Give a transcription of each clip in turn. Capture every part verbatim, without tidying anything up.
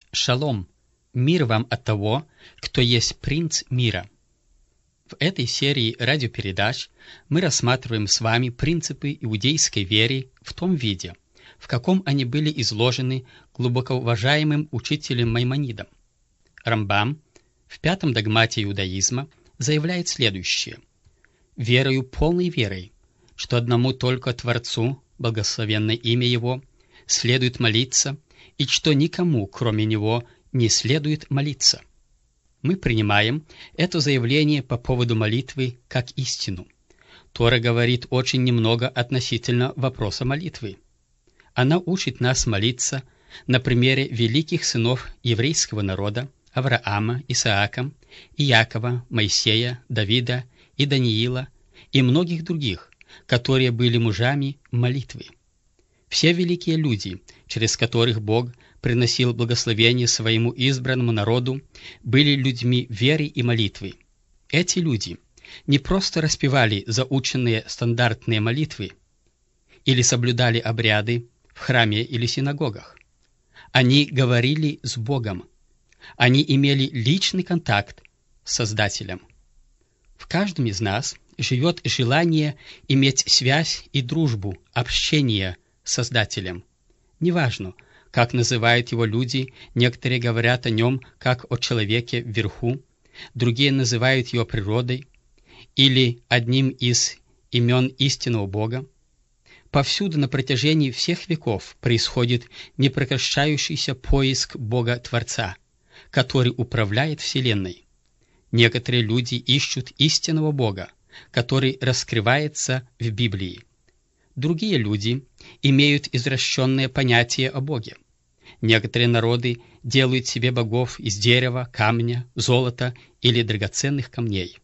Шалом, мир вам от того, кто есть принц мира. В этой серии радиопередач мы рассматриваем с вами принципы иудейской веры в том виде, в каком они были изложены глубоко уважаемым учителем Маймонидом. Рамбам в пятом догмате иудаизма заявляет следующее: «Верою полной верой, что одному только Творцу, благословенное имя Его, следует молиться, и что никому, кроме Него, не следует молиться». Мы принимаем это заявление по поводу молитвы как истину. Тора говорит очень немного относительно вопроса молитвы. Она учит нас молиться на примере великих сынов еврейского народа Авраама, Исаака, Иакова, Моисея, Давида и Даниила и многих других, которые были мужами молитвы. Все великие люди, через которых Бог приносил благословение своему избранному народу, были людьми веры и молитвы. Эти люди не просто распевали заученные стандартные молитвы или соблюдали обряды в храме или синагогах. Они говорили с Богом. Они имели личный контакт с Создателем. В каждом из нас живет желание иметь связь и дружбу, общение с Создателем. Неважно, как называют его люди, некоторые говорят о нем как о человеке вверху, другие называют его природой или одним из имен истинного Бога. Повсюду на протяжении всех веков происходит непрекращающийся поиск Бога-Творца, который управляет Вселенной. Некоторые люди ищут истинного Бога, который раскрывается в Библии. Другие люди имеют извращенное понятие о Боге. Некоторые народы делают себе богов из дерева, камня, золота или драгоценных камней.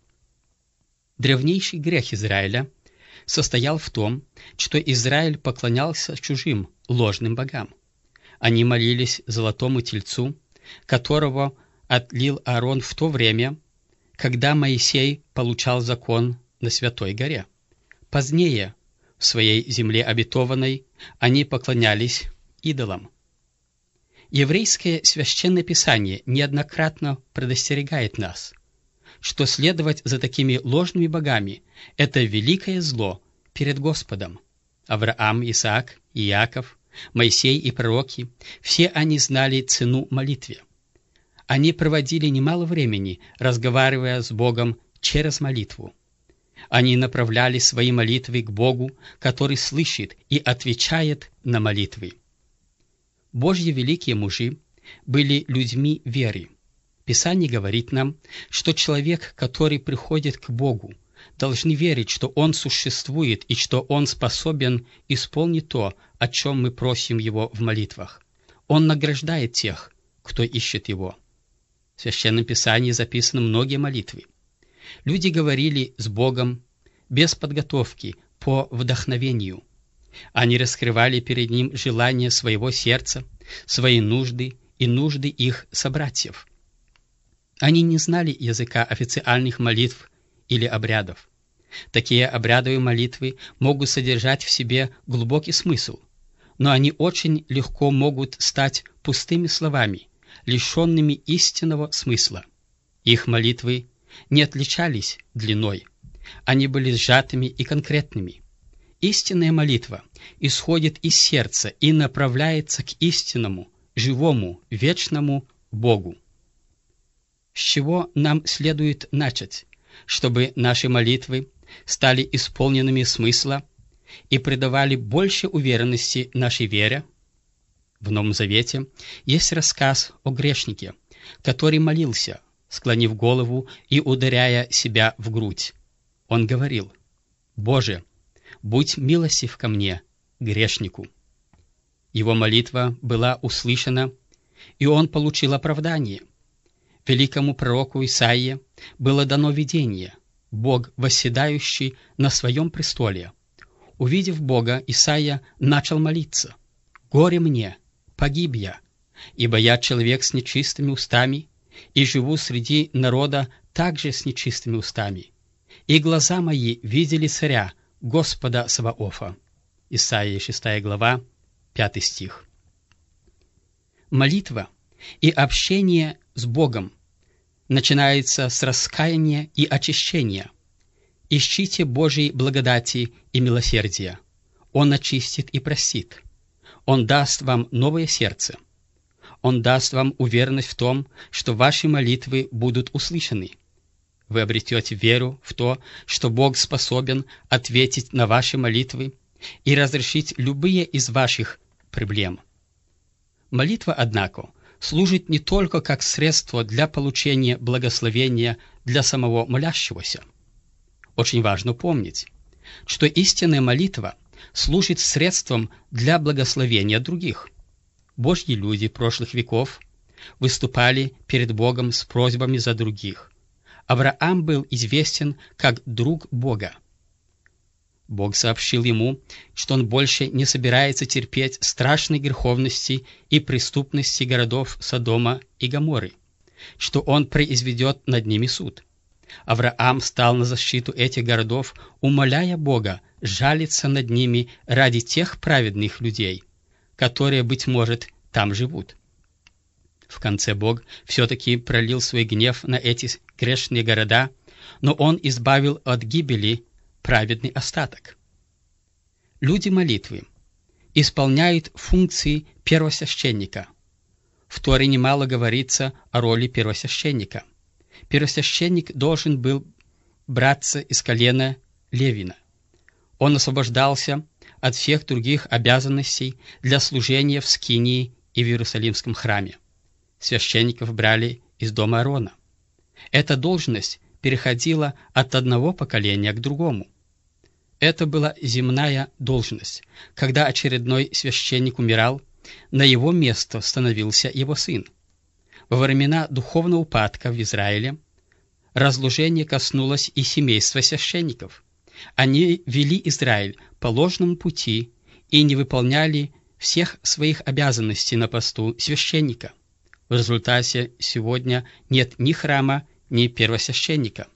Древнейший грех Израиля состоял в том, что Израиль поклонялся чужим, ложным богам. Они молились золотому тельцу, которого отлил Аарон в то время, когда Моисей получал закон на Святой горе. Позднее, в своей земле обетованной, они поклонялись идолам. Еврейское священное писание неоднократно предостерегает нас, что следовать за такими ложными богами – это великое зло перед Господом. Авраам, Исаак, Иаков, Моисей и пророки – все они знали цену молитве. Они проводили немало времени, разговаривая с Богом через молитву. Они направляли свои молитвы к Богу, который слышит и отвечает на молитвы. Божьи великие мужи были людьми веры. Писание говорит нам, что человек, который приходит к Богу, должен верить, что Он существует и что Он способен исполнить то, о чем мы просим Его в молитвах. Он награждает тех, кто ищет Его. В Священном Писании записаны многие молитвы. Люди говорили с Богом без подготовки, по вдохновению. Они раскрывали перед Ним желания своего сердца, свои нужды и нужды их собратьев. Они не знали языка официальных молитв или обрядов. Такие обрядовые молитвы могут содержать в себе глубокий смысл, но они очень легко могут стать пустыми словами, лишенными истинного смысла. Их молитвы не отличались длиной, они были сжатыми и конкретными. Истинная молитва исходит из сердца и направляется к истинному, живому, вечному Богу. С чего нам следует начать, чтобы наши молитвы стали исполненными смысла и придавали больше уверенности нашей вере? В Новом Завете есть рассказ о грешнике, который молился, склонив голову и ударяя себя в грудь. Он говорил: «Боже, будь милостив ко мне, грешнику». Его молитва была услышана, и он получил оправдание. Великому пророку Исаии было дано видение: Бог, восседающий на своем престоле. Увидев Бога, Исаия начал молиться: «Горе мне, погиб я, ибо я человек с нечистыми устами, и живу среди народа также с нечистыми устами. И глаза мои видели царя, Господа Саваофа». Исаия шестая глава, пятый стих. Молитва И общение с Богом начинается с раскаяния и очищения. Ищите Божьей благодати и милосердия. Он очистит и простит. Он даст вам новое сердце. Он даст вам уверенность в том, что ваши молитвы будут услышаны. Вы обретете веру в то, что Бог способен ответить на ваши молитвы и разрешить любые из ваших проблем. Молитва, однако, служит не только как средство для получения благословения для самого молящегося. Очень важно помнить, что истинная молитва служит средством для благословения других. Божьи люди прошлых веков выступали перед Богом с просьбами за других. Авраам был известен как друг Бога. Бог сообщил ему, что он больше не собирается терпеть страшной греховности и преступности городов Содома и Гоморры, что он произведет над ними суд. Авраам стал на защиту этих городов, умоляя Бога жалиться над ними ради тех праведных людей, которые, быть может, там живут. В конце Бог все-таки пролил свой гнев на эти грешные города, но Он избавил от гибели праведный остаток. Люди молитвы исполняют функции первосвященника. В Торе немало говорится о роли первосвященника. Первосвященник должен был браться из колена Левина. Он освобождался от всех других обязанностей для служения в Скинии и в Иерусалимском храме. Священников брали из дома Аарона. Эта должность переходила от одного поколения к другому. Это была земная должность. Когда очередной священник умирал, на его место становился его сын. Во времена духовного упадка в Израиле разложение коснулось и семейства священников. Они вели Израиль по ложному пути и не выполняли всех своих обязанностей на посту священника. В результате сегодня нет ни храма, ни первосвященника.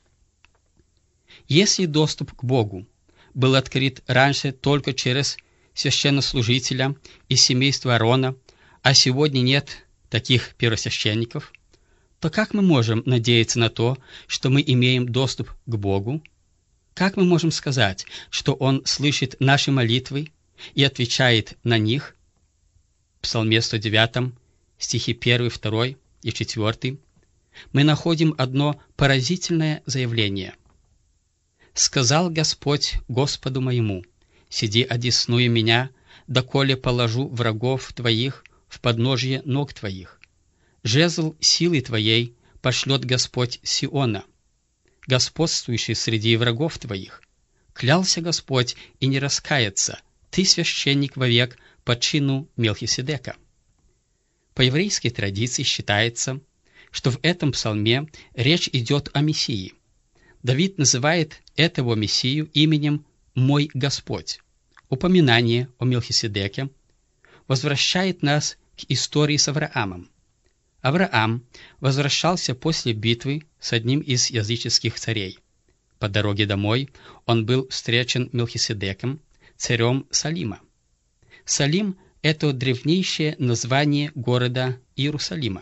Если доступ к Богу был открыт раньше только через священнослужителя из семейства Аарона, а сегодня нет таких первосвященников, то как мы можем надеяться на то, что мы имеем доступ к Богу? Как мы можем сказать, что Он слышит наши молитвы и отвечает на них? В Псалме сто девятом, стихи первый, второй и четвёртый, мы находим одно поразительное заявление. «Сказал Господь Господу моему, сиди одесную меня, доколе положу врагов твоих в подножье ног твоих. Жезл силы твоей пошлет Господь Сиона, господствующий среди врагов твоих. Клялся Господь и не раскается, ты священник вовек по чину Мелхиседека». По еврейской традиции считается, что в этом псалме речь идет о Мессии. Давид называет этого Мессию именем «Мой Господь». Упоминание о Мелхиседеке возвращает нас к истории с Авраамом. Авраам возвращался после битвы с одним из языческих царей. По дороге домой он был встречен Мелхиседеком, царем Салима. Салим – это древнейшее название города Иерусалима.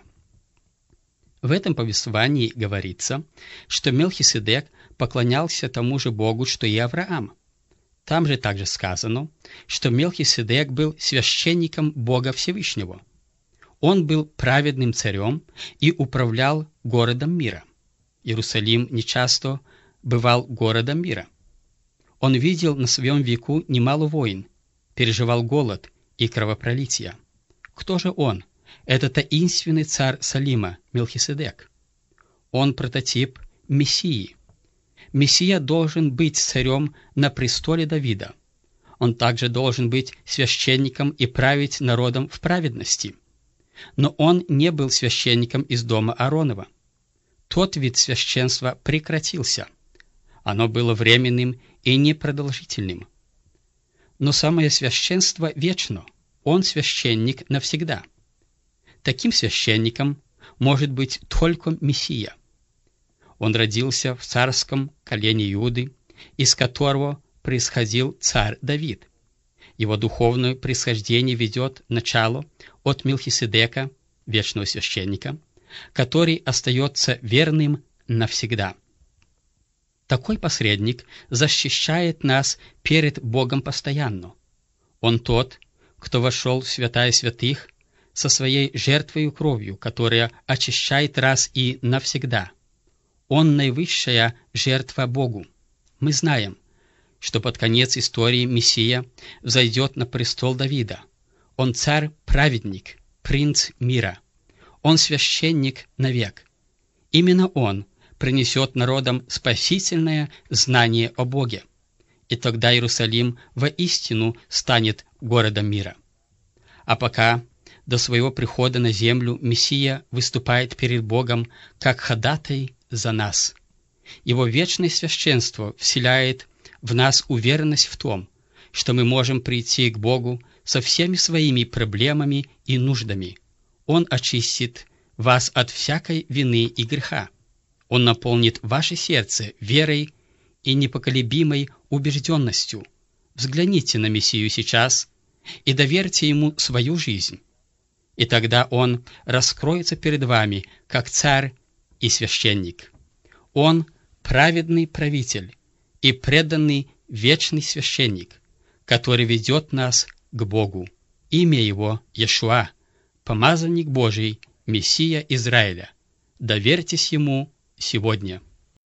В этом повествовании говорится, что Мелхиседек поклонялся тому же Богу, что и Авраам. Там же также сказано, что Мелхиседек был священником Бога Всевышнего. Он был праведным царем и управлял городом мира. Иерусалим нечасто бывал городом мира. Он видел на своем веку немало войн, переживал голод и кровопролитие. Кто же он? Это таинственный царь Салима, Мелхиседек. Он прототип Мессии. Мессия должен быть царем на престоле Давида. Он также должен быть священником и править народом в праведности. Но он не был священником из дома Ааронова. Тот вид священства прекратился. Оно было временным и непродолжительным. Но самое священство вечно. Он священник навсегда. Таким священником может быть только Мессия. Он родился в царском колене Иуды, из которого происходил царь Давид. Его духовное происхождение ведет начало от Мелхиседека вечного священника, который остается верным навсегда. Такой посредник защищает нас перед Богом постоянно. Он тот, кто вошел в святая святых со своей жертвою кровью, которая очищает раз и навсегда. Он наивысшая жертва Богу. Мы знаем, что под конец истории Мессия взойдет на престол Давида. Он царь-праведник, принц мира. Он священник навек. Именно он принесет народам спасительное знание о Боге. И тогда Иерусалим воистину станет городом мира. А пока до своего прихода на землю Мессия выступает перед Богом как ходатай за нас. Его вечное священство вселяет в нас уверенность в том, что мы можем прийти к Богу со всеми своими проблемами и нуждами. Он очистит вас от всякой вины и греха. Он наполнит ваше сердце верой и непоколебимой убежденностью. Взгляните на Мессию сейчас и доверьте Ему свою жизнь. И тогда Он раскроется перед вами, как царь и священник. Он праведный правитель и преданный вечный священник, который ведет нас к Богу. Имя Его Иешуа, помазанник Божий, Мессия Израиля. Доверьтесь Ему сегодня.